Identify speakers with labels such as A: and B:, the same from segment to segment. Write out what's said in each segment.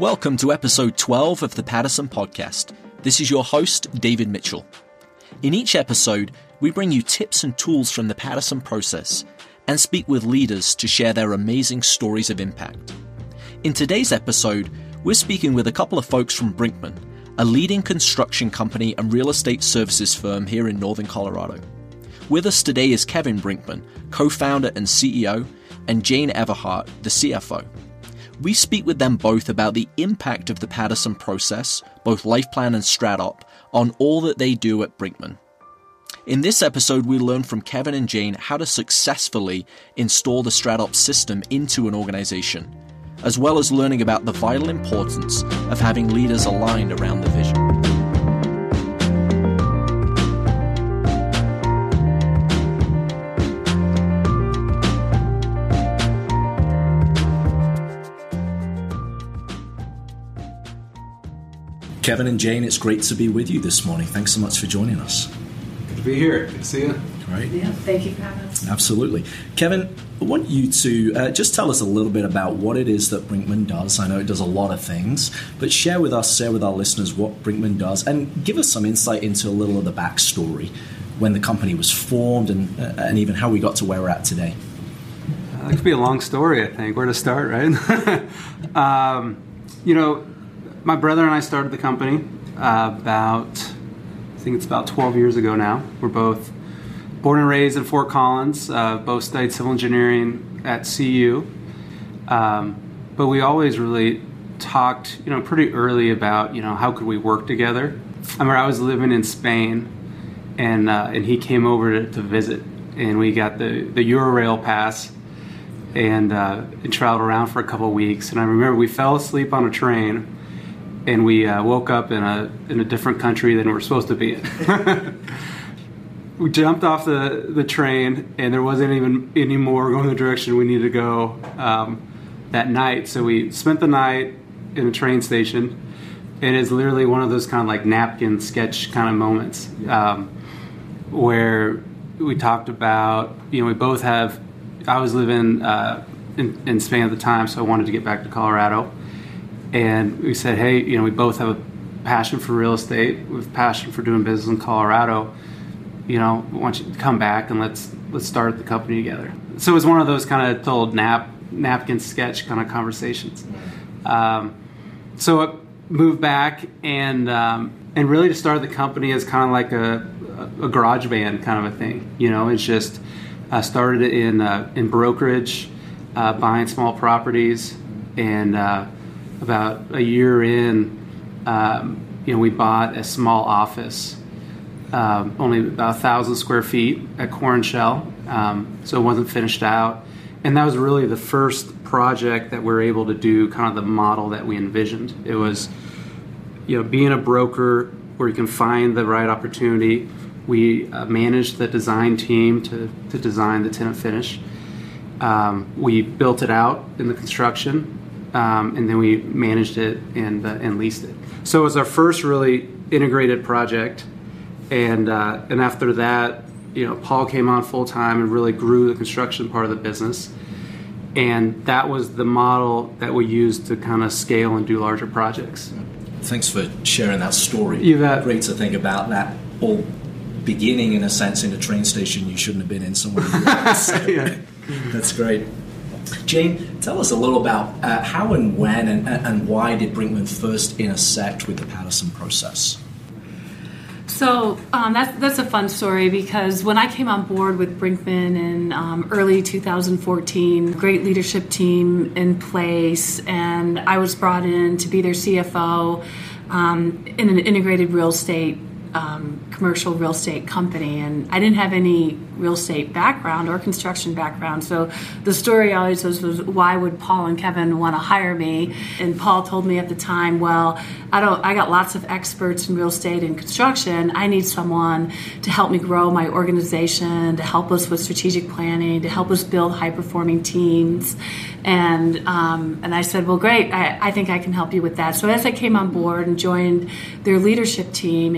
A: Welcome to episode 12 of the Pattison Podcast. This is your host, David Mitchell. In each episode, we bring you tips and tools from the Pattison process and speak with leaders to share their amazing stories of impact. In today's episode, we're speaking with a couple of folks from Brinkmann, a leading construction company and real estate services firm here in Northern Colorado. With us today is Kevin Brinkmann, co-founder and CEO, and Jane Everhart, the CFO. We speak with them both about the impact of the Pattison process, both LifePlan and StratOp, on all that they do at Brinkmann. In this episode, we learn from Kevin and Jane how to successfully install the StratOp system into an organization, as well as learning about the vital importance of having leaders aligned around the vision. Kevin and Jane, it's great to be with you this morning. Thanks so much for joining us.
B: Good to be here. Good to see you.
A: Great.
C: Yeah, thank you for having us.
A: Absolutely. Kevin, I want you to just tell us a little bit about what it is that Brinkmann does. I know it does a lot of things, but share with our listeners what Brinkmann does and give us some insight into a little of the backstory when the company was formed and even how we got to where we're at today.
B: That could be a long story, I think. Where to start, right? My brother and I started the company about 12 years ago now. We're both born and raised in Fort Collins, both studied civil engineering at CU. But we always really talked, pretty early about, how could we work together. I remember I was living in Spain, and he came over to visit, and we got the Eurorail pass and traveled around for a couple of weeks. And I remember we fell asleep on a train, and we woke up in a different country than we're supposed to be in. We jumped off the train, and there wasn't even any more going the direction we needed to go that night. So we spent the night in a train station, and it's literally one of those kind of like napkin sketch kind of moments where we talked about, we both have, I was living in Spain at the time, so I wanted to get back to Colorado. And we said, hey, we both have a passion for real estate. We have a passion for doing business in Colorado. We want you to come back and let's start the company together. So it was one of those kind of told napkin sketch kind of conversations. So I moved back and really to start the company as kind of like a garage band kind of a thing. It's just started in brokerage, buying small properties, and about a year in, we bought a small office, only about 1,000 square feet at Core and Shell, so it wasn't finished out. And that was really the first project that we were able to do, kind of the model that we envisioned. It was, being a broker where you can find the right opportunity. We managed the design team to design the tenant finish. We built it out in the construction. And then we managed it and leased it. So it was our first really integrated project, and after that, Paul came on full time and really grew the construction part of the business, and that was the model that we used to kind of scale and do larger projects.
A: Thanks for sharing that story.
B: You bet.
A: Great to think about that all beginning in a sense in a train station you shouldn't have been in somewhere.
B: Yeah.
A: That's great. Jane, tell us a little about how and when and why did Brinkmann first intersect with the Pattison process?
C: So that's a fun story because when I came on board with Brinkmann in early 2014, great leadership team in place, and I was brought in to be their CFO in an integrated real estate commercial real estate company, and I didn't have any real estate background or construction background, so the story always was why would Paul and Kevin want to hire me? And Paul told me at the time, well, I got lots of experts in real estate and construction. I need someone to help me grow my organization, to help us with strategic planning, to help us build high-performing teams. And I said, well, great, I think I can help you with that. So as I came on board and joined their leadership team and got plugged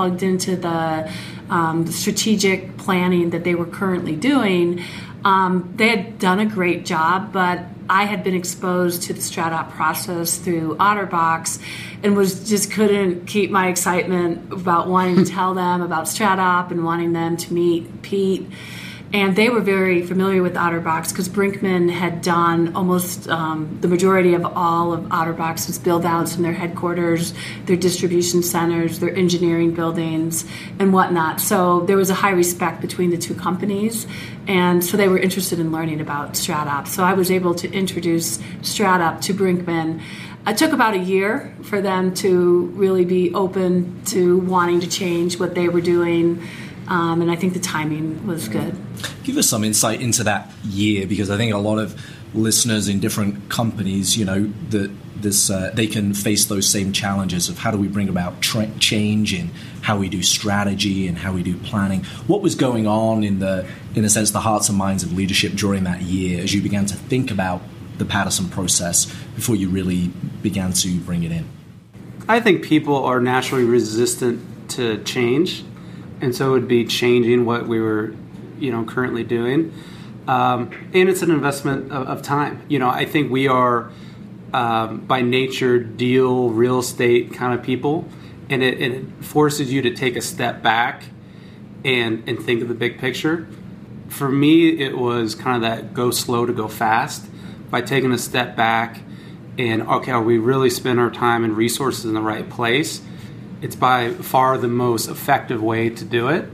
C: plugged into the strategic planning that they were currently doing. They had done a great job, but I had been exposed to the StratOp process through OtterBox and just couldn't keep my excitement about wanting to tell them about StratOp and wanting them to meet Pete. And they were very familiar with OtterBox because Brinkman had done almost the majority of all of OtterBox's build-outs in their headquarters, their distribution centers, their engineering buildings, and whatnot. So there was a high respect between the two companies, and so they were interested in learning about StratOp. So I was able to introduce StratOp to Brinkman. It took about a year for them to really be open to wanting to change what they were doing. And I think the timing was good.
A: Give us some insight into that year, because I think a lot of listeners in different companies, that they can face those same challenges of how do we bring about change in how we do strategy and how we do planning. What was going on in a sense, the hearts and minds of leadership during that year as you began to think about the Pattison process before you really began to bring it in?
B: I think people are naturally resistant to change. And so it would be changing what we were, currently doing. And it's an investment of time. I think we are, by nature, real estate kind of people. And it forces you to take a step back and think of the big picture. For me, it was kind of that go slow to go fast. By taking a step back and, okay, are we really spending our time and resources in the right place? It's by far the most effective way to do it.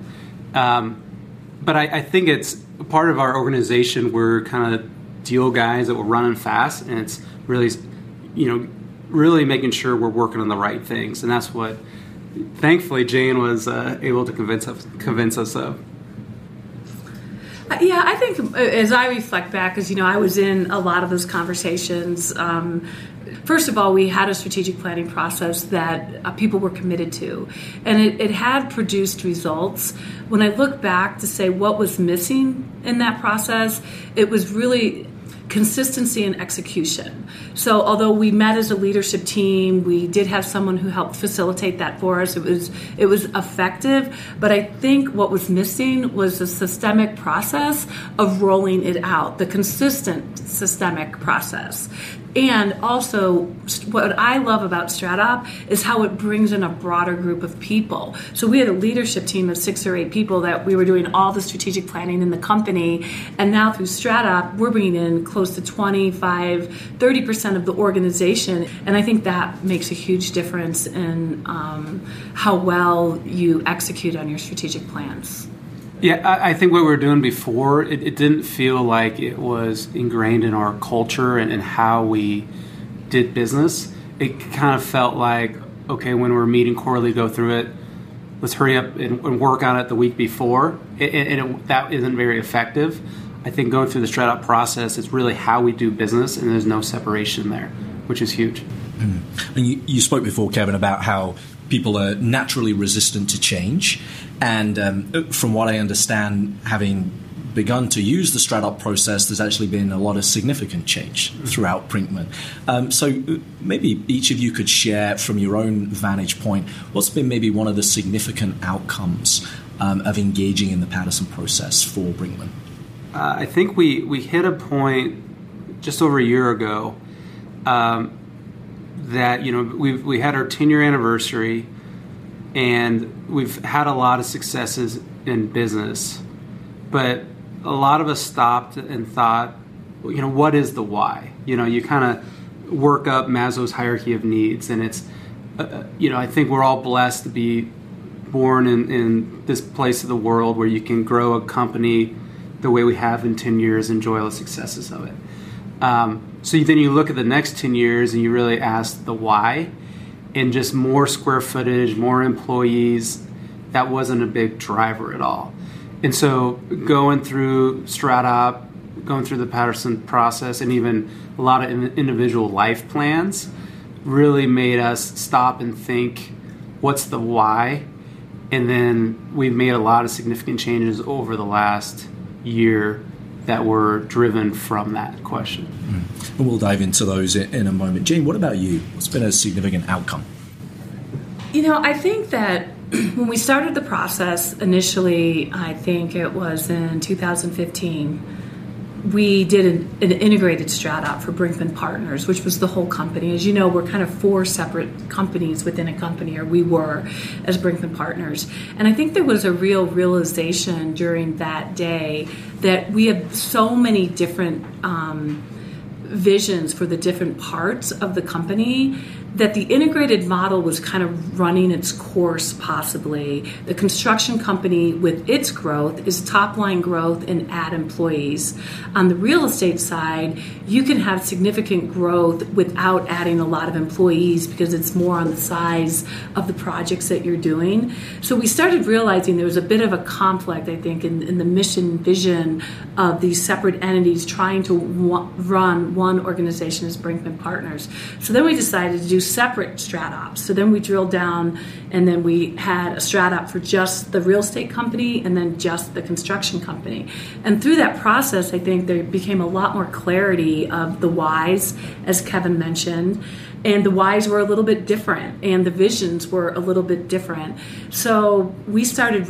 B: But I think it's part of our organization. We're kind of deal guys that we're running fast, and it's really, really making sure we're working on the right things. And that's what, thankfully, Jane was able to convince us of.
C: Yeah, I think as I reflect back, as I was in a lot of those conversations. First of all, we had a strategic planning process that people were committed to, and it had produced results. When I look back to say what was missing in that process, it was really consistency and execution. So although we met as a leadership team, we did have someone who helped facilitate that for us. It was effective, but I think what was missing was the systemic process of rolling it out, the consistent systemic process. And also, what I love about StratOp is how it brings in a broader group of people. So we had a leadership team of 6 or 8 people that we were doing all the strategic planning in the company. And now through StratOp, we're bringing in close to 25, 30% of the organization. And I think that makes a huge difference in how well you execute on your strategic plans.
B: Yeah, I think what we were doing before, it didn't feel like it was ingrained in our culture and how we did business. It kind of felt like, okay, when we're meeting quarterly, go through it, let's hurry up and work on it the week before. That isn't very effective. I think going through the StratOp process, it's really how we do business, and there's no separation there, which is huge.
A: And you spoke before, Kevin, about how people are naturally resistant to change. And from what I understand, having begun to use the StratOp process, there's actually been a lot of significant change throughout Brinkman. So maybe each of you could share from your own vantage point, what's been maybe one of the significant outcomes of engaging in the Pattison process for Brinkman?
B: I think we hit a point just over a year ago that we had our 10-year anniversary, and we've had a lot of successes in business, but a lot of us stopped and thought, what is the why? You kind of work up Maslow's hierarchy of needs, and it's I think we're all blessed to be born in this place of the world where you can grow a company the way we have in 10 years, enjoy all the successes of it. So then you look at the next 10 years and you really ask the why, and just more square footage, more employees, that wasn't a big driver at all. And so going through StratOp, going through the Pattison process, and even a lot of individual life plans really made us stop and think, what's the why? And then we've made a lot of significant changes over the last year that were driven from that question.
A: And we'll dive into those in a moment. Jane, what about you? What's been a significant outcome?
C: I think that when we started the process initially, I think it was in 2015, we did an integrated strat op for Brinkman Partners, which was the whole company. As you know, we're kind of 4 separate companies within a company, or we were as Brinkman Partners. And I think there was a real realization during that day that we have so many different visions for the different parts of the company that the integrated model was kind of running its course possibly. The construction company with its growth is top line growth and add employees. On the real estate side, you can have significant growth without adding a lot of employees because it's more on the size of the projects that you're doing. So we started realizing there was a bit of a conflict, I think, in the mission vision of these separate entities trying to run one organization as Brinkman Partners. So then we decided to do separate strat ops. So then we drilled down, and then we had a strat op for just the real estate company and then just the construction company. And through that process, I think there became a lot more clarity of the whys, as Kevin mentioned. And the whys were a little bit different, and the visions were a little bit different. So we started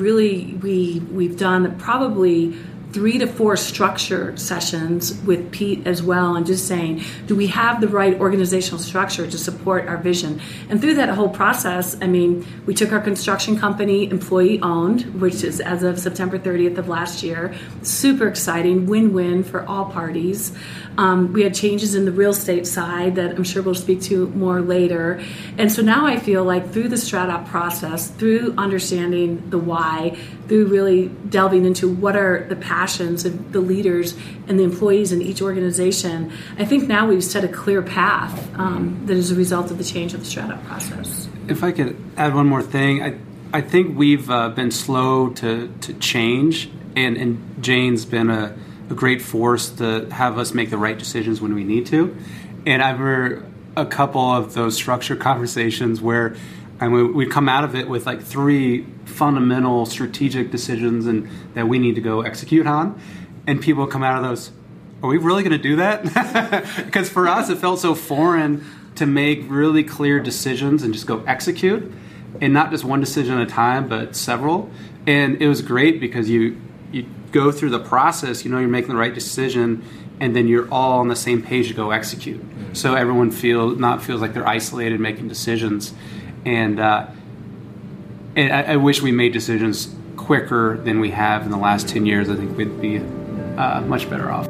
C: we've done probably 3 to 4 structure sessions with Pete as well, and just saying, do we have the right organizational structure to support our vision? And through that whole process, I mean, we took our construction company employee owned, which is as of September 30th of last year. Super exciting, win-win for all parties. We had changes in the real estate side that I'm sure we'll speak to more later. And so now I feel like through the strat op process, through understanding the why, through really delving into what are the passions of the leaders and the employees in each organization, I think now we've set a clear path that is a result of the change of the strat op process.
B: If I could add one more thing, I think we've been slow to change, and Jane's been a great force to have us make the right decisions when we need to. And I've heard a couple of those structure conversations where we come out of it with like 3 fundamental strategic decisions and that we need to go execute on. And people come out of those, are we really going to do that? Because for us, it felt so foreign to make really clear decisions and just go execute, and not just one decision at a time, but several. And it was great because you go through the process, you know you're making the right decision, and then you're all on the same page to go execute. Mm-hmm. So everyone feels like they're isolated making decisions. And I wish we made decisions quicker than we have in the last 10 years. I think we'd be much better off.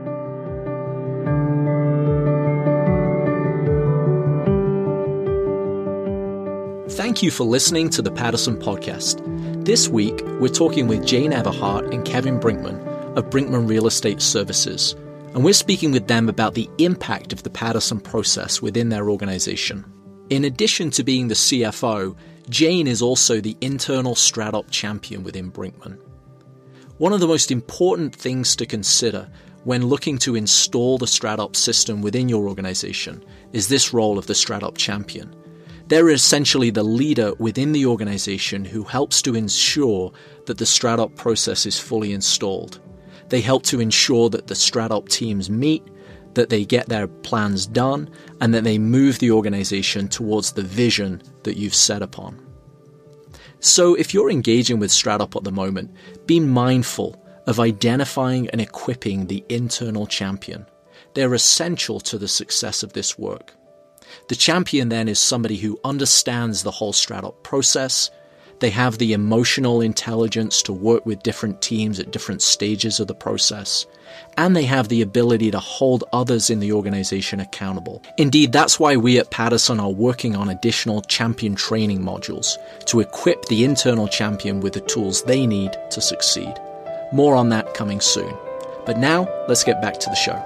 A: Thank you for listening to the Pattison Podcast. This week, we're talking with Jane Everhart and Kevin Brinkman of Brinkman Real Estate Services, and we're speaking with them about the impact of the Pattison process within their organization. In addition to being the CFO, Jane is also the internal strat op champion within Brinkman. One of the most important things to consider when looking to install the strat op system within your organization is this role of the strat op champion. They're essentially the leader within the organization who helps to ensure that the strat op process is fully installed. They help to ensure that the strat op teams meet, that they get their plans done, and that they move the organization towards the vision that you've set upon. So if you're engaging with strat op at the moment, be mindful of identifying and equipping the internal champion. They're essential to the success of this work. The champion then is somebody who understands the whole strat op process. They have the emotional intelligence to work with different teams at different stages of the process. And they have the ability to hold others in the organization accountable. Indeed, that's why we at Pattison are working on additional champion training modules to equip the internal champion with the tools they need to succeed. More on that coming soon. But now, let's get back to the show.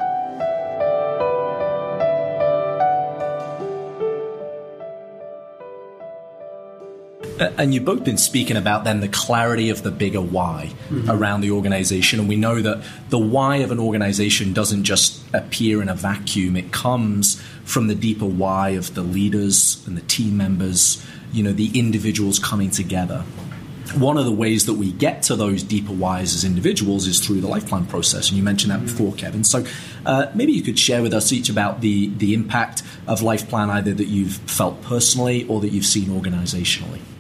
A: And you've both been speaking about then the clarity of the bigger why around the organization. And we know that the why of an organization doesn't just appear in a vacuum. It comes from the deeper why of the leaders and the team members, the individuals coming together. One of the ways that we get to those deeper whys as individuals is through the life plan process. And you mentioned that before, Kevin. So maybe you could share with us each about the impact of life plan, either that you've felt personally or that you've seen organizationally.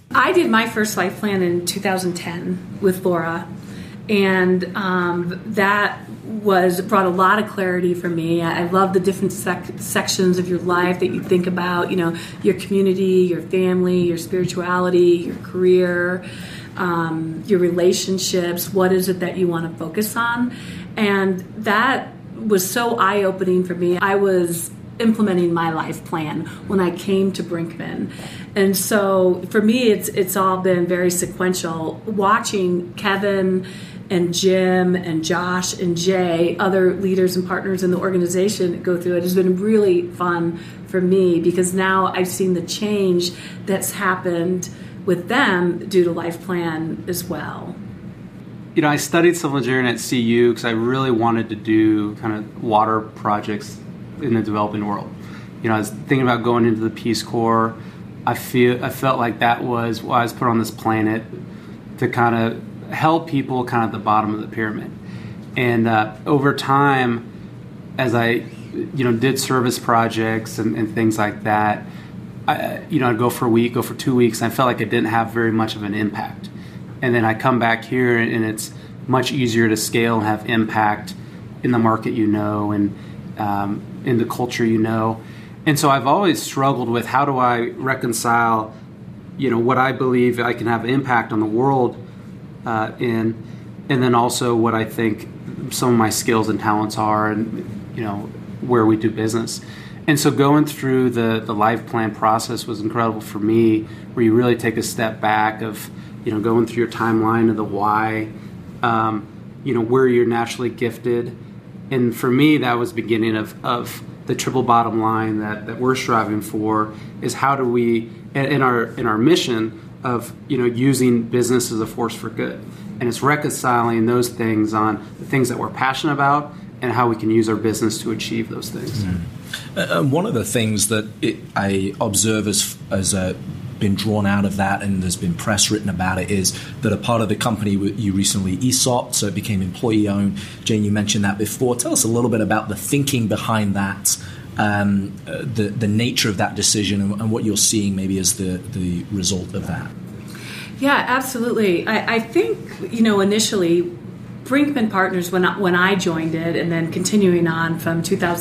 C: I did my first life plan in 2010 with Laura, and that brought a lot of clarity for me. I love the different sections of your life that you think about, your community, your family, your spirituality, your career, your relationships. What is it that you want to focus on? And that was so eye-opening for me. I was implementing my life plan when I came to Brinkman. And so for me, it's all been very sequential. Watching Kevin and Jim and Josh and Jay, other leaders and partners in the organization, go through it has been really fun for me, because now I've seen the change that's happened with them due to life plan as well.
B: I studied civil engineering at CU because I really wanted to do kind of water projects in the developing world. I was thinking about going into the Peace Corps. I felt like that was why I was put on this planet, to kind of help people kind of at the bottom of the pyramid. And over time, as I did service projects and things like that, I'd go for a week, go for 2 weeks, and I felt like it didn't have very much of an impact. And then I come back here, and it's much easier to scale and have impact in the market and in the culture And so I've always struggled with, how do I reconcile, what I believe I can have impact on the world in, and then also what I think some of my skills and talents are, and where we do business. And so going through the life plan process was incredible for me, where you really take a step back of, going through your timeline of the why, where you're naturally gifted. And for me, that was the beginning of the triple bottom line that we're striving for, is how do we, in our mission of using business as a force for good. And it's reconciling those things on the things that we're passionate about and how we can use our business to achieve those things.
A: One of the things that I observe as been drawn out of that, and there's been press written about it, is that a part of the company you recently ESOP, so it became employee owned. Jane, you mentioned that before. Tell us a little bit about the thinking behind that, the nature of that decision, and what you're seeing maybe as the result of that.
C: Yeah, absolutely. I think initially, Brinkman Partners, when I joined it, and then continuing on from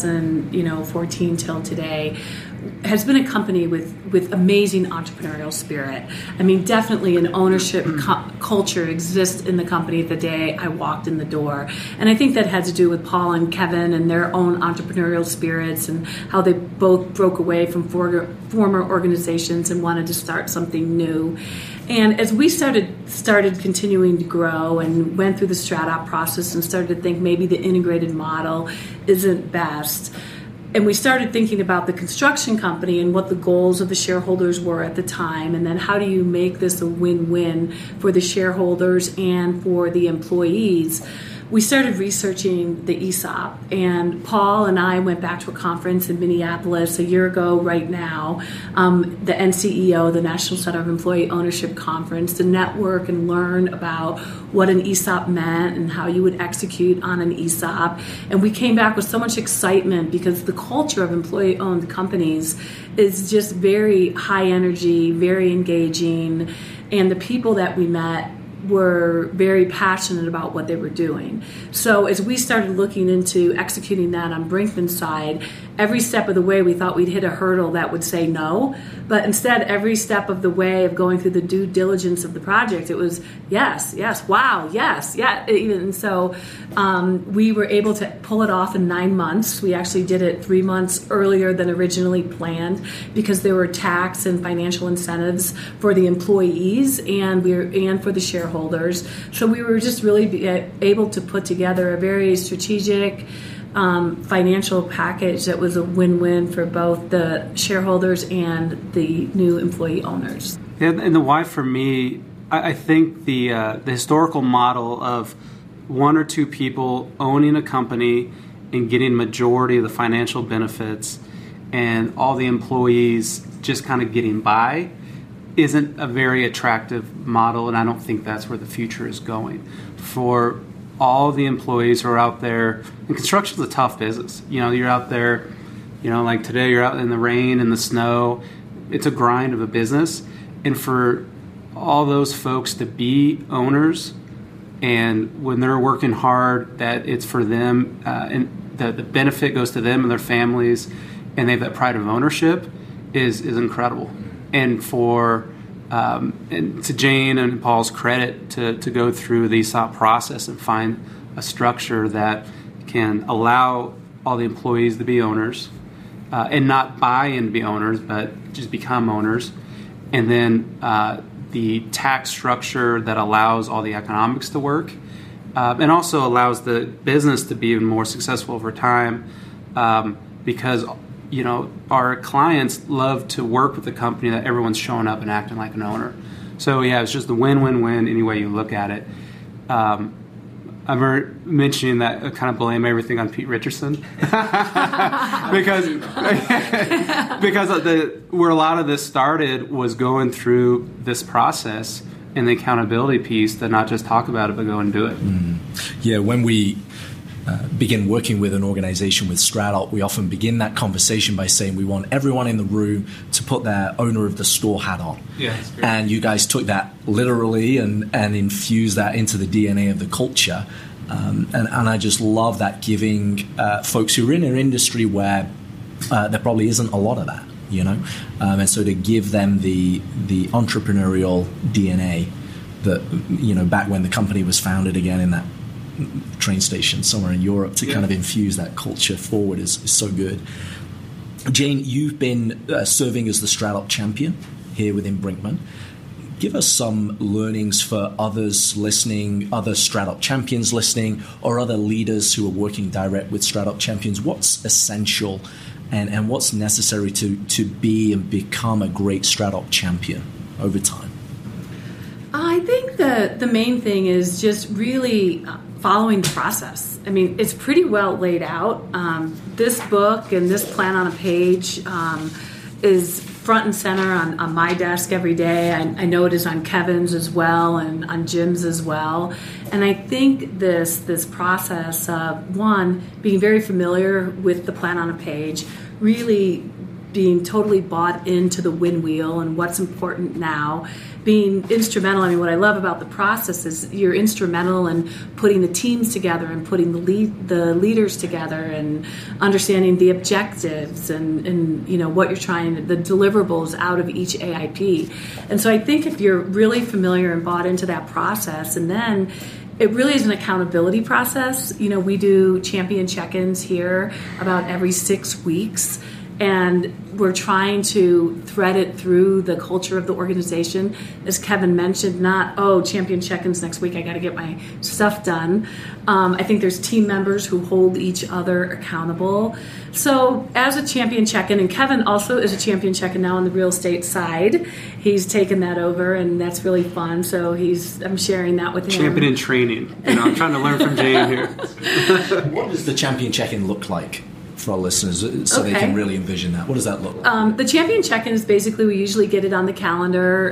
C: 2014 till today, has been a company with amazing entrepreneurial spirit. I mean, definitely an ownership culture exists in the company the day I walked in the door. And I think that had to do with Paul and Kevin and their own entrepreneurial spirits, and how they both broke away from former organizations and wanted to start something new. And as we started continuing to grow and went through the strat-op process and started to think maybe the integrated model isn't best, and we started thinking about the construction company and what the goals of the shareholders were at the time, and then how do you make this a win-win for the shareholders and for the employees, we started researching the ESOP. And Paul and I went back to a conference in Minneapolis a year ago right now, the NCEO, the National Center of Employee Ownership Conference, to network and learn about what an ESOP meant and how you would execute on an ESOP. And we came back with so much excitement, because the culture of employee-owned companies is just very high energy, very engaging, and the people that we met were very passionate about what they were doing. So as we started looking into executing that on Brinkman's side, every step of the way we thought we'd hit a hurdle that would say no, but instead every step of the way of going through the due diligence of the project, it was yes, wow, yes, yeah. And so we were able to pull it off in 9 months. We actually did it 3 months earlier than originally planned, because there were tax and financial incentives for the employees and for the shareholders. So we were just really able to put together a very strategic financial package that was a win-win for both the shareholders and the new employee owners.
B: And the why for me, I think the historical model of one or two people owning a company and getting majority of the financial benefits, and all the employees just kind of getting by, isn't a very attractive model, and I don't think that's where the future is going. For all the employees who are out there, and construction is a tough business. You're out there, like today, you're out in the rain and the snow. It's a grind of a business. And for all those folks to be owners, and when they're working hard, that it's for them, and the benefit goes to them and their families, and they have that pride of ownership is incredible. And for and to Jane and Paul's credit to go through the ESOP process and find a structure that can allow all the employees to be owners, and not buy and be owners, but just become owners. And then the tax structure that allows all the economics to work, and also allows the business to be even more successful over time, because our clients love to work with a company that everyone's showing up and acting like an owner. So yeah, it's just a win-win-win any way you look at it. I'm mentioning that I kind of blame everything on Pete Richardson because where a lot of this started was going through this process and the accountability piece, to not just talk about it but go and do it.
A: Yeah, when we begin working with an organization with Strat-Op, we often begin that conversation by saying we want everyone in the room to put their owner of the store hat on.
B: Yeah, that's great.
A: And you guys took that literally and infused that into the DNA of the culture. And I just love that, giving folks who are in an industry where there probably isn't a lot of that, and so to give them the entrepreneurial DNA that, back when the company was founded again in that train station somewhere in Europe, to kind of infuse that culture forward is so good. Jane, you've been serving as the Strat-Op champion here within Brinkmann. Give us some learnings for others listening, other Strat-Op champions listening, or other leaders who are working direct with Strat-Op champions. What's essential and what's necessary to be and become a great Strat-Op champion over time?
C: I think the main thing is just really following the process. I mean, it's pretty well laid out. This book and this plan on a page is front and center on my desk every day. I know it is on Kevin's as well and on Jim's as well. And I think this process of, one, being very familiar with the plan on a page, really being totally bought into the win wheel and what's important now, being instrumental. I mean, what I love about the process is you're instrumental in putting the teams together and putting the leaders together and understanding the objectives and what you're trying, the deliverables out of each AIP. And so I think if you're really familiar and bought into that process, and then it really is an accountability process. We do champion check-ins here about every 6 weeks. And we're trying to thread it through the culture of the organization. As Kevin mentioned, not, champion check-ins next week, I got to get my stuff done. I think there's team members who hold each other accountable. So as a champion check-in, and Kevin also is a champion check-in now on the real estate side. He's taken that over, and that's really fun. So I'm sharing that with him.
B: Champion in training. I'm trying to learn from Jane here.
A: What does the champion check-in look like for our listeners, so they can really envision that? What does that look like?
C: The champion check-in is basically, we usually get it on the calendar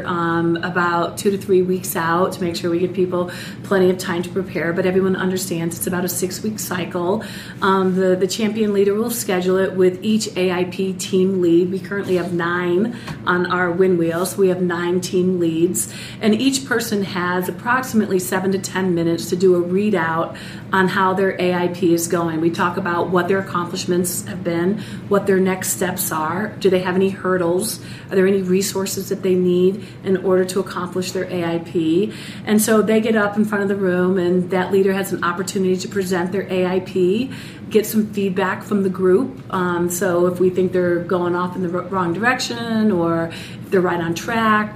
C: about 2 to 3 weeks out to make sure we give people plenty of time to prepare, but everyone understands it's about a 6-week cycle. The champion leader will schedule it with each AIP team lead. We currently have 9 on our win wheel, so we have 9 team leads, and each person has approximately 7 to 10 minutes to do a readout on how their AIP is going. We talk about what their accomplishments have been, what their next steps are. Do they have any hurdles? Are there any resources that they need in order to accomplish their AIP? And so they get up in front of the room, and that leader has an opportunity to present their AIP, get some feedback from the group. So if we think they're going off in the wrong direction, or if they're right on track,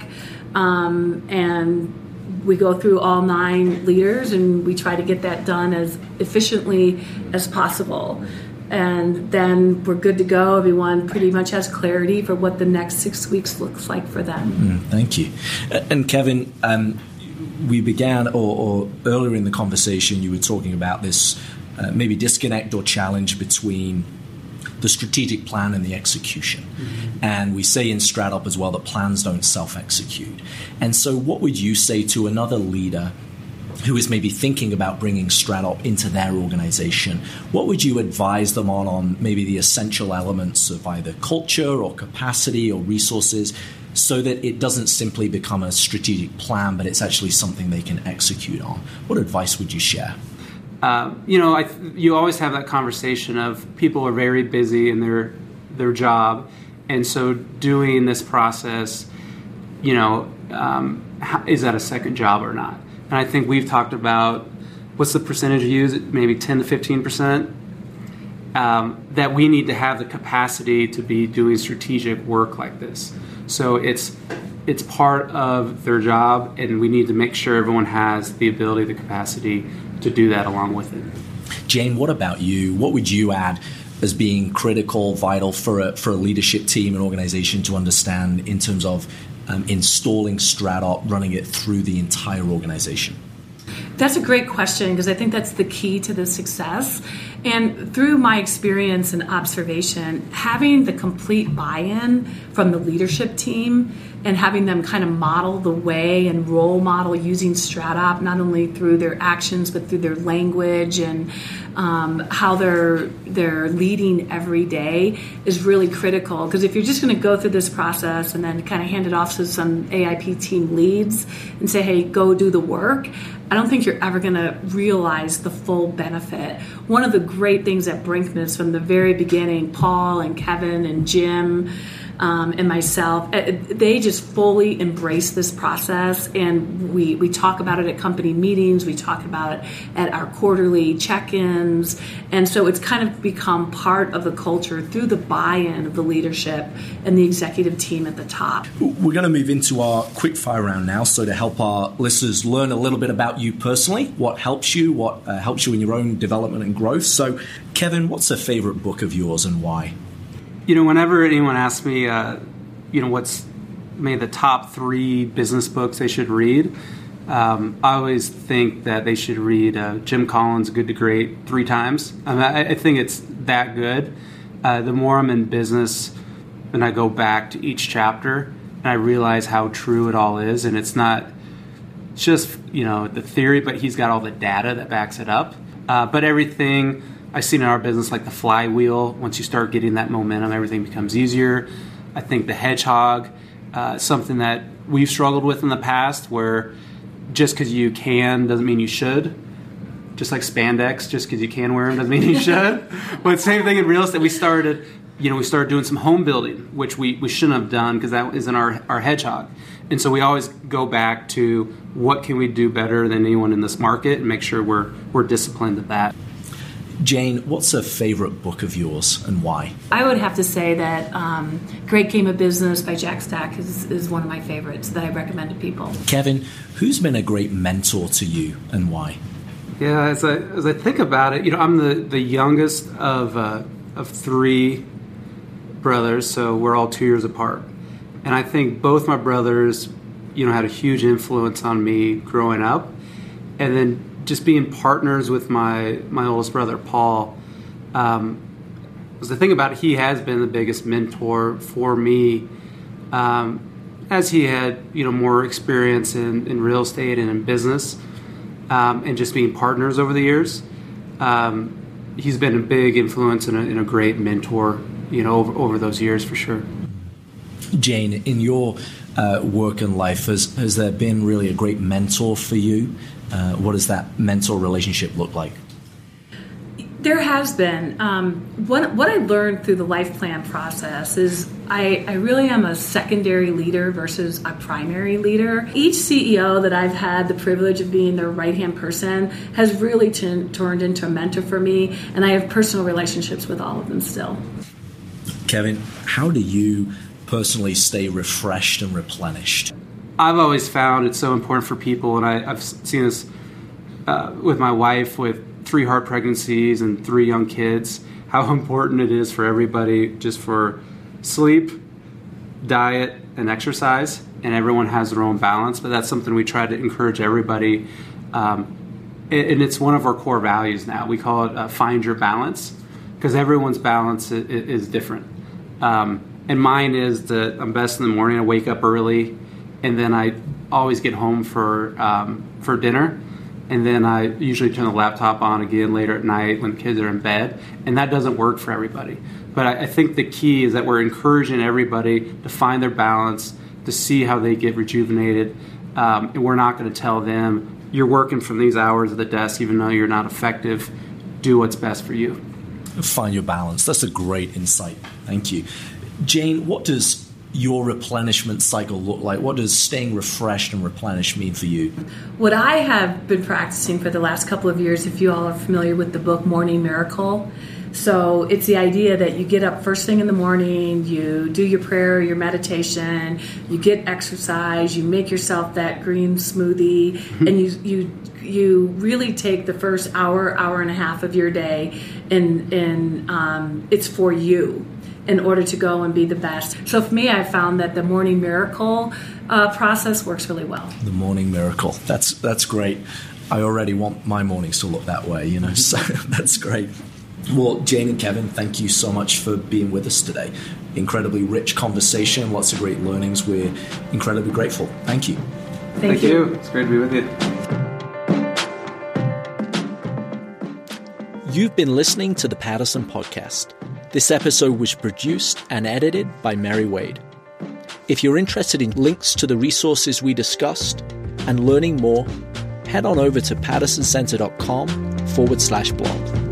C: and we go through all 9 leaders, and we try to get that done as efficiently as possible. And then we're good to go. Everyone pretty much has clarity for what the next 6 weeks looks like for them.
A: Thank you. And Kevin, we began, or earlier in the conversation, you were talking about this maybe disconnect or challenge between the strategic plan and the execution. And we say in Strat-Op as well that plans don't self-execute. And so what would you say to another leader who is maybe thinking about bringing Strat-Op into their organization? What would you advise them on maybe the essential elements of either culture or capacity or resources so that it doesn't simply become a strategic plan, but it's actually something they can execute on? What advice would you share?
B: You always have that conversation of people are very busy in their job, and so doing this process, is that a second job or not? And I think we've talked about what's the percentage you use, maybe 10 to 15%, that we need to have the capacity to be doing strategic work like this. So it's part of their job, and we need to make sure everyone has the ability, the capacity to do that along with it.
A: Jane, what about you? What would you add as being critical, vital for a leadership team and organization to understand in terms of installing StratOps, running it through the entire organization?
C: That's a great question, because I think that's the key to the success. And through my experience and observation, having the complete buy-in from the leadership team and having them kind of model the way and role model using StratOps, not only through their actions but through their language and how they're leading every day, is really critical. Because if you're just going to go through this process and then kind of hand it off to some AIP team leads and say, hey, go do the work, I don't think you're ever going to realize the full benefit. One of the great things at Brinkman is from the very beginning, Paul and Kevin and Jim and myself, they just fully embrace this process, and we talk about it at company meetings, we talk about it at our quarterly check-ins, and so it's kind of become part of the culture through the buy-in of the leadership and the executive team at the top.
A: We're going to move into our quick fire round now, so to help our listeners learn a little bit about you personally, what helps you in your own development and growth. So, Kevin, what's a favorite book of yours and why?
B: Whenever anyone asks me, what's maybe the top 3 business books they should read, I always think that they should read Jim Collins' Good to Great 3 times. I think it's that good. The more I'm in business, and I go back to each chapter, and I realize how true it all is, and it's not just the theory, but he's got all the data that backs it up. But everything I've seen in our business, like the flywheel, once you start getting that momentum, everything becomes easier. I think the hedgehog, something that we've struggled with in the past, where just because you can doesn't mean you should. Just like spandex, just because you can wear them doesn't mean you should. But same thing in real estate. We started doing some home building, which we shouldn't have done because that isn't our hedgehog. And so we always go back to what can we do better than anyone in this market and make sure we're disciplined at that.
A: Jane, what's a favorite book of yours and why?
C: I would have to say that Great Game of Business by Jack Stack is one of my favorites that I recommend to people.
A: Kevin, who's been a great mentor to you and why?
B: Yeah, as I think about it, I'm the youngest of 3 brothers, so we're all 2 years apart. And I think both my brothers, had a huge influence on me growing up. And then just being partners with my oldest brother, Paul, the thing about it, he has been the biggest mentor for me, as he had more experience in real estate and in business, and just being partners over the years. He's been a big influence and a great mentor, over those years for sure.
A: Jane, in your work and life, has there been really a great mentor for you? What does that mentor relationship look like?
C: There has been. What I learned through the life plan process is I really am a secondary leader versus a primary leader. Each CEO that I've had the privilege of being their right-hand person has really turned into a mentor for me, and I have personal relationships with all of them still.
A: Kevin, how do you personally stay refreshed and replenished?
B: I've always found it's so important for people, and I've seen this with my wife with 3 heart pregnancies and 3 young kids, how important it is for everybody just for sleep, diet, and exercise, and everyone has their own balance, but that's something we try to encourage everybody, and it's one of our core values now. We call it find your balance, because everyone's balance is different. And mine is that I'm best in the morning. I wake up early, and then I always get home for dinner, and then I usually turn the laptop on again later at night when kids are in bed, and that doesn't work for everybody. But I think the key is that we're encouraging everybody to find their balance, to see how they get rejuvenated. And we're not going to tell them, you're working from these hours at the desk even though you're not effective. Do what's best for you.
A: Find your balance. That's a great insight. Thank you. Jane, what does your replenishment cycle look like? What does staying refreshed and replenished mean for you?
C: What I have been practicing for the last couple of years, if you all are familiar with the book Morning Miracle, so it's the idea that you get up first thing in the morning, you do your prayer, your meditation, you get exercise, you make yourself that green smoothie, and you really take the first hour and a half of your day, and it's for you in order to go and be the best. So for me, I found that the Morning Miracle process works really well.
A: The Morning Miracle. That's great. I already want my mornings to look that way, so that's great. Well, Jane and Kevin, thank you so much for being with us today. Incredibly rich conversation, lots of great learnings. We're incredibly grateful. Thank you.
B: Thank you. It's great to be with you.
A: You've been listening to the Paddison Podcast. This episode was produced and edited by Mary Wade. If you're interested in links to the resources we discussed and learning more, head on over to paddisoncentre.com/blog.